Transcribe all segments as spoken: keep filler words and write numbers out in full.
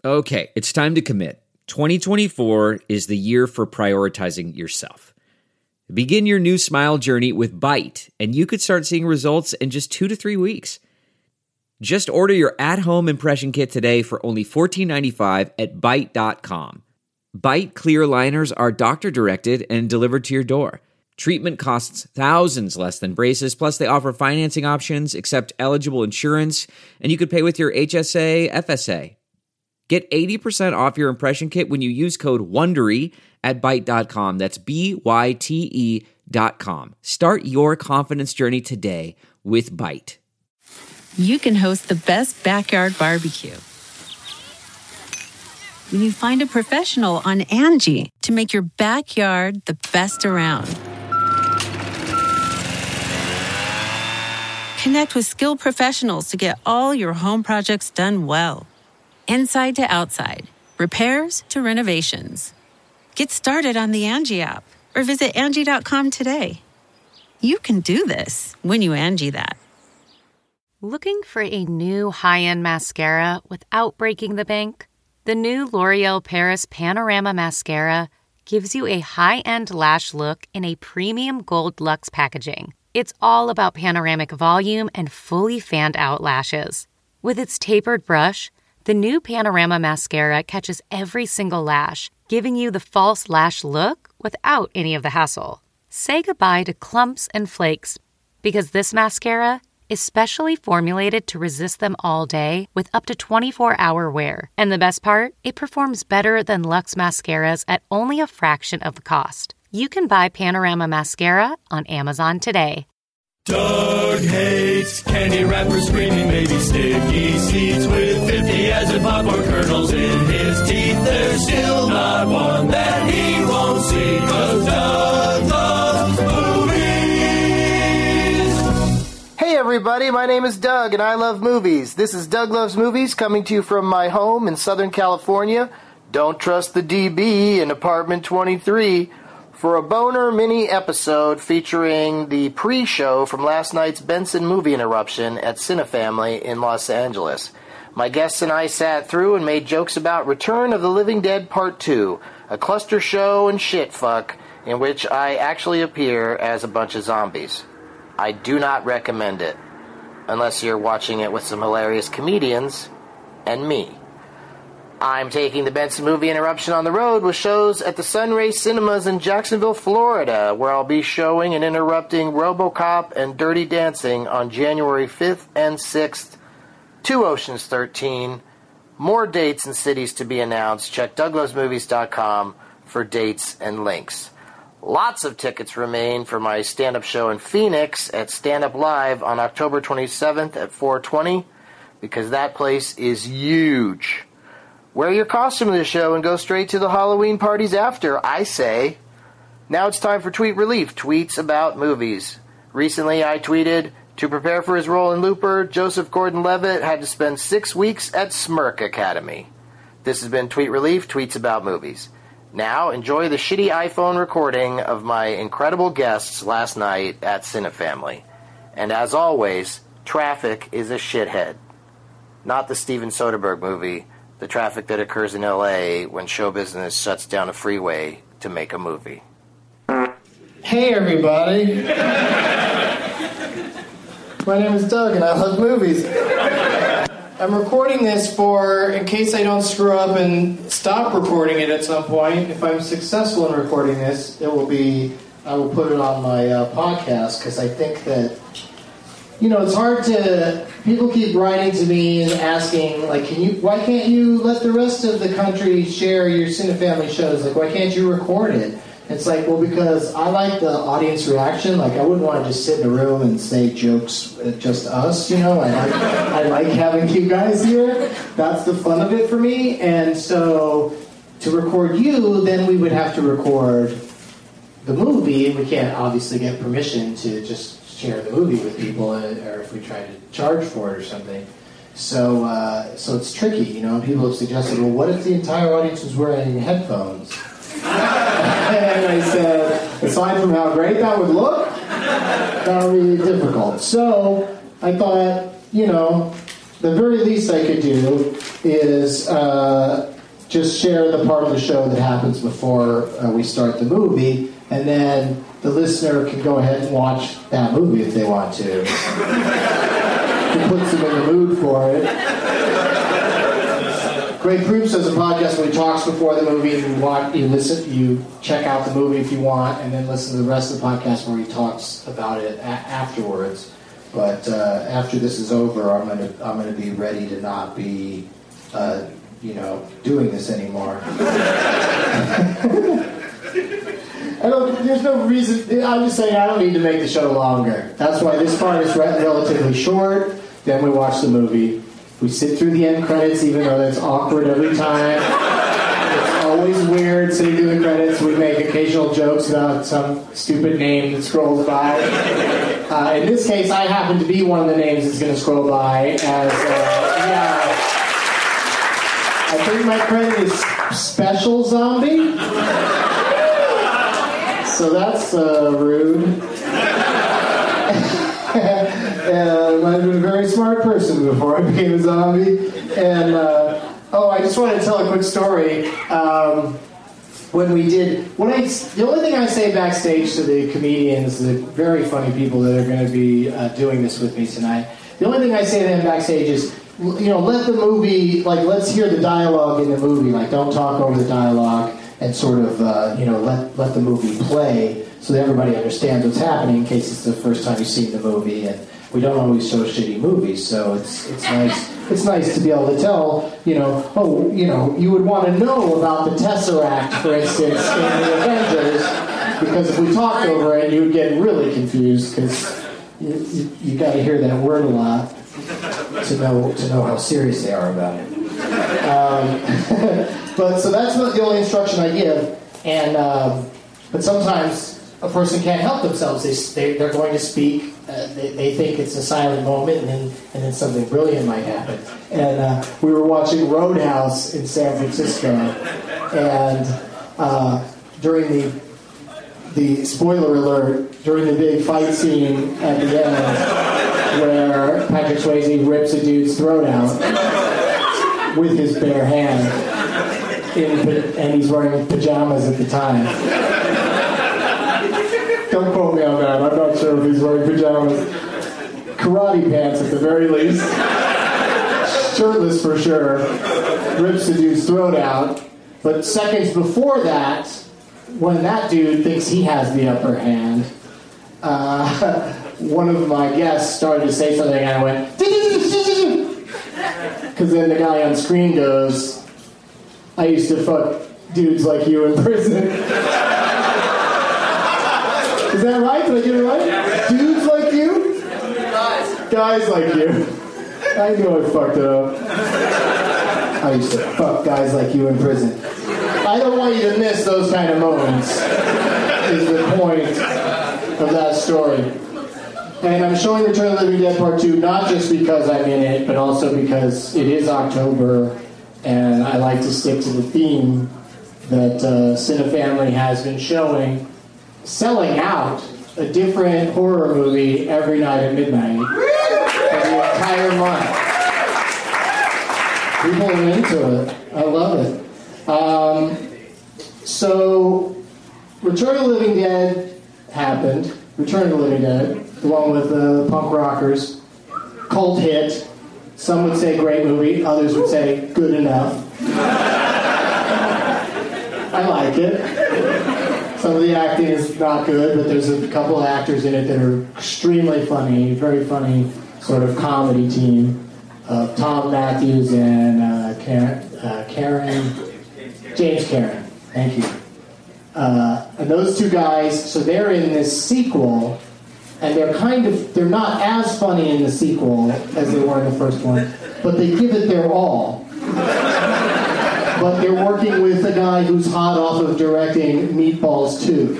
Okay, it's time to commit. twenty twenty-four is the year for prioritizing yourself. Begin your new smile journey with Byte, and you could start seeing results in just two to three weeks. Just order your at-home impression kit today for only fourteen ninety-five at byte dot com. Byte clear aligners are doctor-directed and delivered to your door. Treatment costs thousands less than braces, plus they offer financing options, accept eligible insurance, and you could pay with your H S A, F S A. Get eighty percent off your impression kit when you use code WONDERY at byte dot com. That's B Y T E dot com. Start your confidence journey today with Byte. You can host the best backyard barbecue when you find a professional on Angie to make your backyard the best around. Connect with skilled professionals to get all your home projects done well. Inside to outside, repairs to renovations. Get started on the Angie app or visit Angie dot com today. You can do this when you Angie that. Looking for a new high-end mascara without breaking the bank? The new L'Oreal Paris Panorama Mascara gives you a high-end lash look in a premium gold luxe packaging. It's all about panoramic volume and fully fanned-out lashes. With its tapered brush, the new Panorama Mascara catches every single lash, giving you the false lash look without any of the hassle. Say goodbye to clumps and flakes, because this mascara is specially formulated to resist them all day with up to twenty-four hour wear. And the best part? It performs better than Luxe mascaras at only a fraction of the cost. You can buy Panorama Mascara on Amazon today. Doug hates candy wrappers, screaming baby sticky seeds with fifty as in popcorn kernels in his teeth. There's still not one that he won't see, 'cause Doug loves movies. Hey everybody, my name is Doug and I love movies. This is Doug Loves Movies coming to you from my home in Southern California. Don't trust the D B in apartment twenty-three. For a boner mini episode featuring the pre-show from last night's Benson movie interruption at Cinefamily in Los Angeles. My guests and I sat through and made jokes about Return of the Living Dead Part two, a cluster show and shitfuck in which I actually appear as a bunch of zombies. I do not recommend it, unless you're watching it with some hilarious comedians and me. I'm taking the Benson movie interruption on the road with shows at the Sunray Cinemas in Jacksonville, Florida, where I'll be showing and interrupting RoboCop and Dirty Dancing on January fifth and sixth, to Ocean's thirteen. More dates and cities to be announced. Check doug loves movies dot com for dates and links. Lots of tickets remain for my stand-up show in Phoenix at Stand Up Live on October twenty-seventh at four twenty, because that place is huge. Wear your costume to the show and go straight to the Halloween parties after, I say. Now it's time for Tweet Relief, tweets about movies. Recently I tweeted, to prepare for his role in Looper, Joseph Gordon-Levitt had to spend six weeks at Smirk Academy. This has been Tweet Relief, tweets about movies. Now enjoy the shitty iPhone recording of my incredible guests last night at Cinefamily. And as always, traffic is a shithead. Not the Steven Soderbergh movie, the traffic that occurs in L A when show business shuts down a freeway to make a movie. Hey everybody. My name is Doug and I love movies. I'm recording this for, in case I don't screw up and stop recording it at some point. If I'm successful in recording this, it will be, I will put it on my uh, podcast, because I think that, you know, it's hard to, people keep writing to me and asking, like, can you, why can't you let the rest of the country share your Cinefamily shows? Like, why can't you record it? It's like, well, because I like the audience reaction. Like, I wouldn't want to just sit in a room and say jokes at just us, you know? I like, I like having you guys here. That's the fun of it for me. And so, to record you, then we would have to record the movie. We can't obviously get permission to just share the movie with people, or if we try to charge for it or something. So uh, so it's tricky, you know, and people have suggested, well, what if the entire audience was wearing headphones? And I said, aside from how great that would look, that would be difficult. So I thought, you know, the very least I could do is uh, just share the part of the show that happens before uh, we start the movie, and then the listener can go ahead and watch that movie if they want to. It puts them in the mood for it. Greg Proops does a podcast where he talks before the movie, and you watch, you listen, you check out the movie if you want, and then listen to the rest of the podcast where he talks about it a- afterwards. But uh, after this is over, I'm gonna I'm gonna be ready to not be, uh, you know, doing this anymore. I don't, there's no reason. I'm just saying I don't need to make the show longer. That's why this part is re- relatively short. Then we watch the movie. We sit through the end credits, even though that's awkward every time. It's always weird sitting through the credits. We make occasional jokes about some stupid name that scrolls by. Uh, in this case, I happen to be one of the names that's going to scroll by. As uh, yeah, I think my credit is Special Zombie. So that's uh, rude. And I've been a very smart person before I became a zombie. And, uh, oh, I just wanted to tell a quick story. Um, when we did, when I, the only thing I say backstage to the comedians, the very funny people that are going to be uh, doing this with me tonight, the only thing I say to them backstage is, you know, let the movie, like, let's hear the dialogue in the movie. Like, don't talk over the dialogue. And sort of, uh, you know, let let the movie play so that everybody understands what's happening in case it's the first time you've seen the movie. And we don't always show shitty movies, so it's it's nice it's nice to be able to tell, you know, oh, you know, you would want to know about the Tesseract, for instance, in the Avengers, because if we talked over it, you would get really confused because you, you, you got to hear that word a lot to know to know how serious they are about it. Um, but so that's not the only instruction I give, and um, but sometimes a person can't help themselves. They, they they're going to speak. Uh, they, they think it's a silent moment, and then and then something brilliant might happen. And uh, we were watching Roadhouse in San Francisco, and uh, during the the spoiler alert during the big fight scene at the end, where Patrick Swayze rips a dude's throat out with his bare hand, in, and he's wearing pajamas at the time. Don't quote me on that. I'm not sure if he's wearing pajamas. Karate pants at the very least. Shirtless for sure. Rips the dude's throat out. But seconds before that, when that dude thinks he has the upper hand, uh, one of my guests started to say something, and I went, because then the guy on screen goes, I used to fuck dudes like you in prison. Is that right? Did I get it right? Dudes like you? Guys. Guys like you. I knew I fucked it up. I used to fuck guys like you in prison. I don't want you to miss those kind of moments, is the point of that story. And I'm showing Return of the Living Dead Part two not just because I'm in it, but also because it is October, and I like to stick to the theme that uh, Cinefamily has been showing, selling out a different horror movie every night at midnight for the entire month. People are into it. I love it. Um, so, Return of the Living Dead happened. Return of the Living Dead, the one with the uh, punk rockers. Cult hit. Some would say great movie. Others would say good enough. I like it. Some of the acting is not good, but there's a couple of actors in it that are extremely funny. Very funny sort of comedy team. Uh, Tom Matthews and uh, Karen, uh, Karen, James Karen. Thank you. Uh, and those two guys, so they're in this sequel, and they're kind of, they're not as funny in the sequel as they were in the first one, but they give it their all. But they're working with a guy who's hot off of directing Meatballs two.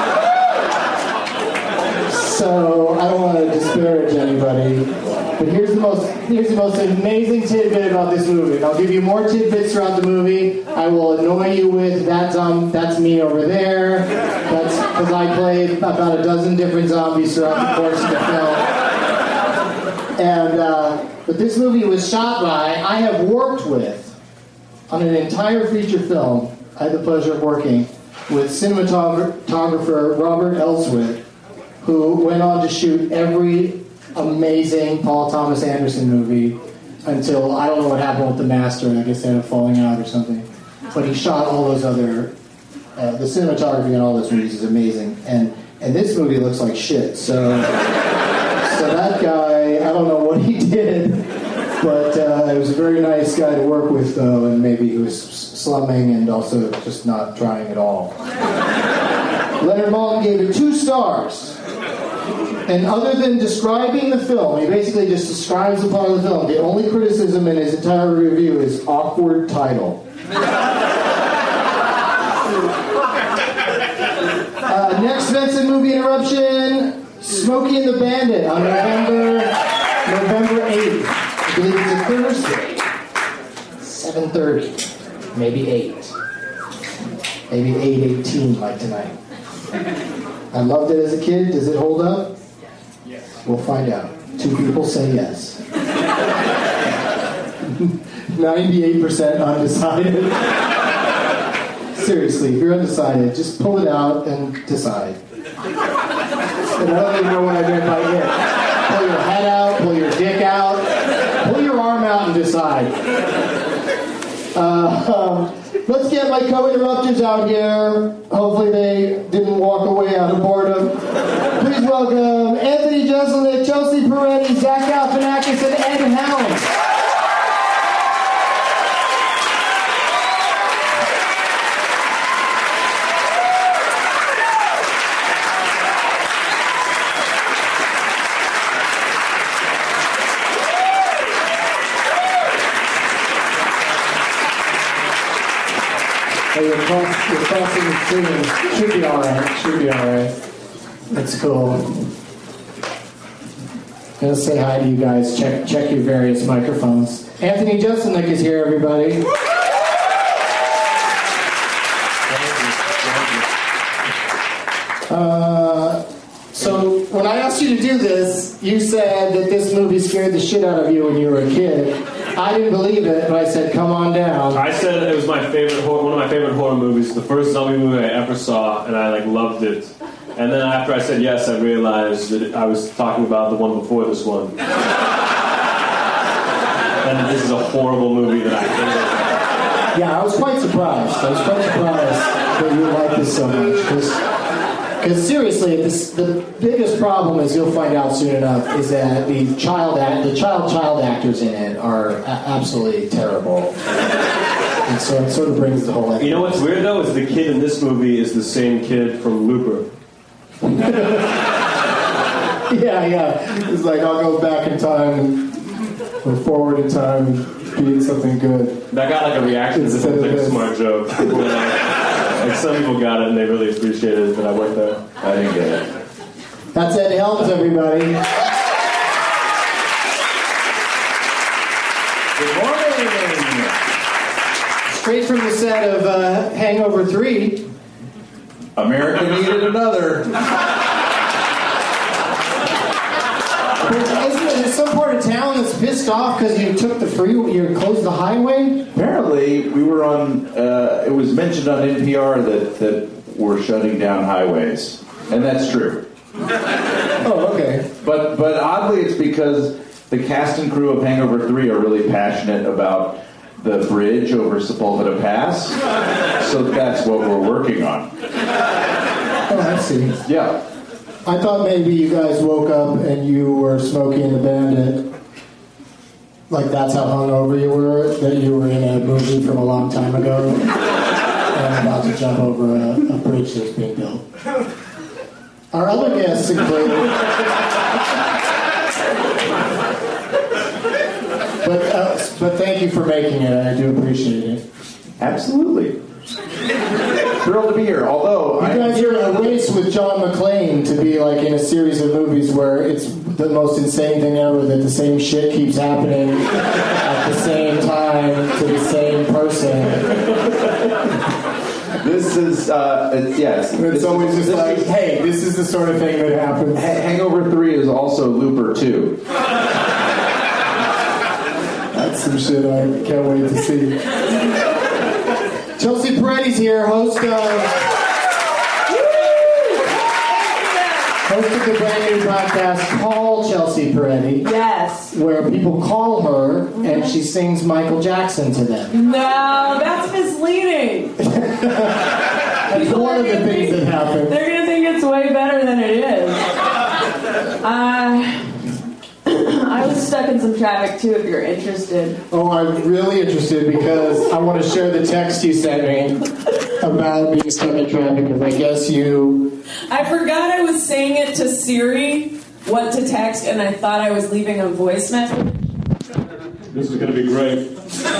So I don't want to disparage anybody, but here's the most here's the most amazing tidbit about this movie. And I'll give you more tidbits throughout the movie. I will annoy you with that's um that's me over there. That's because I played about a dozen different zombies throughout the course of the film. And uh, but this movie was shot by, I have worked with, on an entire feature film, I had the pleasure of working with cinematographer Robert Elswit, who went on to shoot every amazing Paul Thomas Anderson movie until, I don't know what happened with The Master, I guess they ended up falling out or something. But he shot all those other, uh, the cinematography in all those movies is amazing. And and this movie looks like shit, so, so that guy, I don't know what he did, but uh, he was a very nice guy to work with, though, and maybe he was slumming and also just not trying at all. Leonard Maltin gave it two stars. And other than describing the film, he basically just describes the plot of the film. The only criticism in his entire review is awkward title. uh, next Vincent movie interruption, Smokey and the Bandit on November November eighth. I believe it's a Thursday. seven thirty. Maybe eight. Maybe eight eighteen like tonight. I loved it as a kid. Does it hold up? Yes. We'll find out. Two people say yes. ninety-eight percent undecided. Seriously, if you're undecided, just pull it out and decide. And I don't even know what I meant by it. Pull your head out, pull your dick out, pull your arm out and decide. Uh, um, let's get my co-interrupters out here. Hopefully they didn't walk away out of boredom. Please welcome Anthony Jeselnik, Chelsea Peretti, Zach Galifianakis, and Ed Helms. You're crossing the screen. Should be alright. Should be alright. That's cool. I'm gonna say hi to you guys. Check check your various microphones. Anthony Jeselnik is here, everybody. Uh, so when I asked you to do this, you said that this movie scared the shit out of you when you were a kid. I didn't believe it, but I said, come on down. I said it was my favorite horror, one of my favorite horror movies, the first zombie movie I ever saw, and I like loved it. And then after I said yes, I realized that I was talking about the one before this one. And this is a horrible movie that I hated. Yeah, I was quite surprised. I was quite surprised that you liked this so much. Because seriously, this, the biggest problem, as you'll find out soon enough, is that the child act, the child child actors in it are a- absolutely terrible. And so it sort of brings the whole. You know what's weird though is the kid in this movie is the same kid from Looper. yeah, yeah. It's like I'll go back in time or forward in time and be something good. That got like a reaction as if it was like a smart joke. Like some people got it and they really appreciated it, but I worked there. I didn't get it. That's Ed Helms, everybody. Good morning. Straight from the set of uh, Hangover three. America needed another. Isn't there some part of town that's pissed off because you took the free, you closed the highway? Apparently, we were on. Uh, it was mentioned on N P R that that we're shutting down highways, and that's true. Oh, okay. But but oddly, it's because the cast and crew of Hangover three are really passionate about the bridge over Sepulveda Pass, so that's what we're working on. Oh, I see. Yeah. I thought maybe you guys woke up and you were Smokey and the Bandit. Like that's how hungover you were, that you were in a movie from a long time ago and about to jump over a, a bridge that's being built. Our other guests include... but, uh, but thank you for making it. I do appreciate it. Absolutely. Thrilled to be here, although... You guys are in a race with John McClane to be like in a series of movies where it's the most insane thing ever that the same shit keeps happening at the same time to the same person. This is, uh, it's, yes. It's always just like, hey, this is the sort of thing that happens. Hangover three is also Looper two. That's some shit I can't wait to see. Chelsea Peretti's here, host of... Host of the brand new podcast, Call Chelsea Peretti. Yes. Where people call her and she sings Michael Jackson to them. No, that's misleading. That's People one of the things think, that happen. They're going to think it's way better than it is. Uh, I was stuck in some traffic too, if you're interested. Oh, I'm really interested because I want to share the text you sent me about being stuck in traffic because I guess you... I forgot I was saying it to Siri, what to text, and I thought I was leaving a voice message. This is going to be great.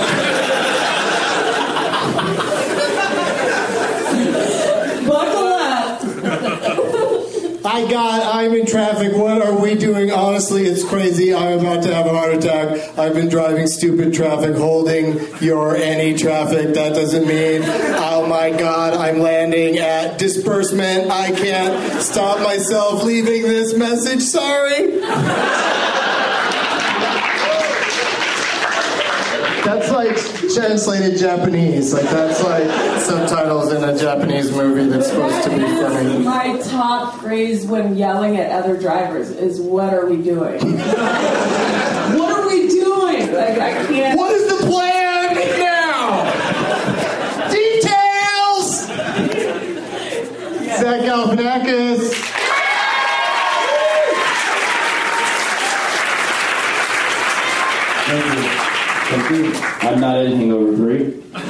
Buckle up. I got, I'm in traffic. What are we doing? Honestly, it's crazy. I'm about to have a heart attack. I've been driving stupid traffic, holding your any traffic. That doesn't mean, oh my God, I'm landing at disbursement. I can't stop myself leaving this message. Sorry. That's like translated Japanese. Like that's like subtitles in a Japanese movie that's supposed to be funny. My top phrase when yelling at other drivers is, what are we doing? What are we doing? Like, I can't... What is the plan now? Details! Zach Galifianakis. Thank you. Thank you. I'm not in Hangover three.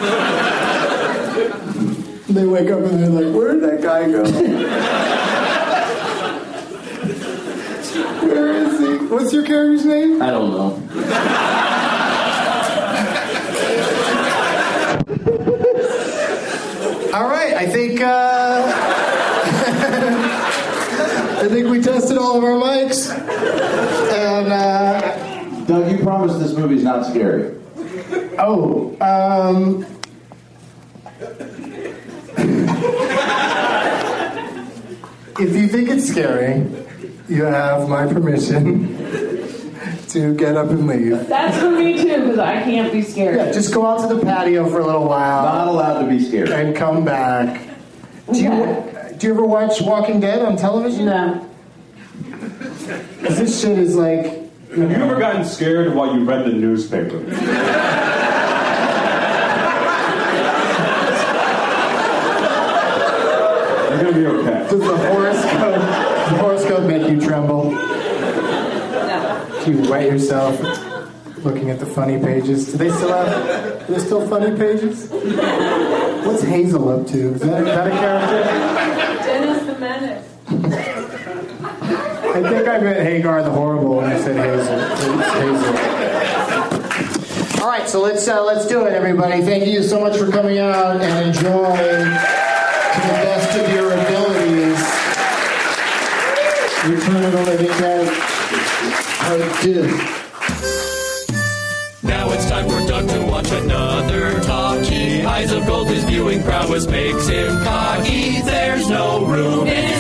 They wake up and they're like, where did that guy go? Where is he? What's your character's name? I don't know. All right, I think uh, I think we tested all of our mics. And uh, Doug, you promised this movie's not scary. Oh, um... if you think it's scary, you have my permission to get up and leave. That's for me too, because I can't be scared. Yeah, just go out to the patio for a little while. Not allowed to be scared. And come back. Do you, Okay. do you ever watch Walking Dead on television? No. Because this shit is like... Have you ever gotten scared while you read the newspaper? You're gonna be okay. Does the horoscope, the horoscope make you tremble? No. Do you wet yourself looking at the funny pages? Do they still have? Are there still funny pages? What's Hazel up to? Is that, is that a character? Dennis the Menace. I think I meant Hagar the Horrible when I said Hazel. It's Hazel. All right, so let's uh, let's do it, everybody. Thank you so much for coming out and enjoying to the best of your abilities. Return of the Living Dead, Part Two. Now it's time for Doug to watch another talkie. Eyes of gold, his viewing prowess makes him cocky. There's no room in his